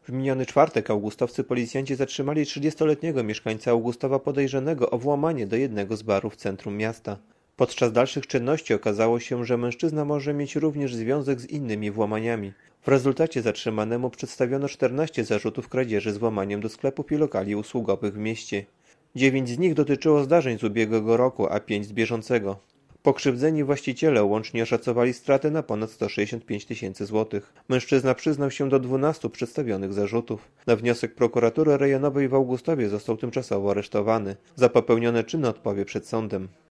W miniony czwartek augustowscy policjanci zatrzymali 30-letniego mieszkańca Augustowa podejrzanego o włamanie do jednego z barów w centrum miasta. Podczas dalszych czynności okazało się, że mężczyzna może mieć również związek z innymi włamaniami. W rezultacie zatrzymanemu przedstawiono 14 zarzutów kradzieży z włamaniem do sklepów i lokali usługowych w mieście. 9 z nich dotyczyło zdarzeń z ubiegłego roku, a 5 z bieżącego. Pokrzywdzeni właściciele łącznie oszacowali straty na ponad 165 tysięcy złotych. Mężczyzna przyznał się do 12 przedstawionych zarzutów. Na wniosek prokuratury rejonowej w Augustowie został tymczasowo aresztowany. Za popełnione czyny odpowie przed sądem.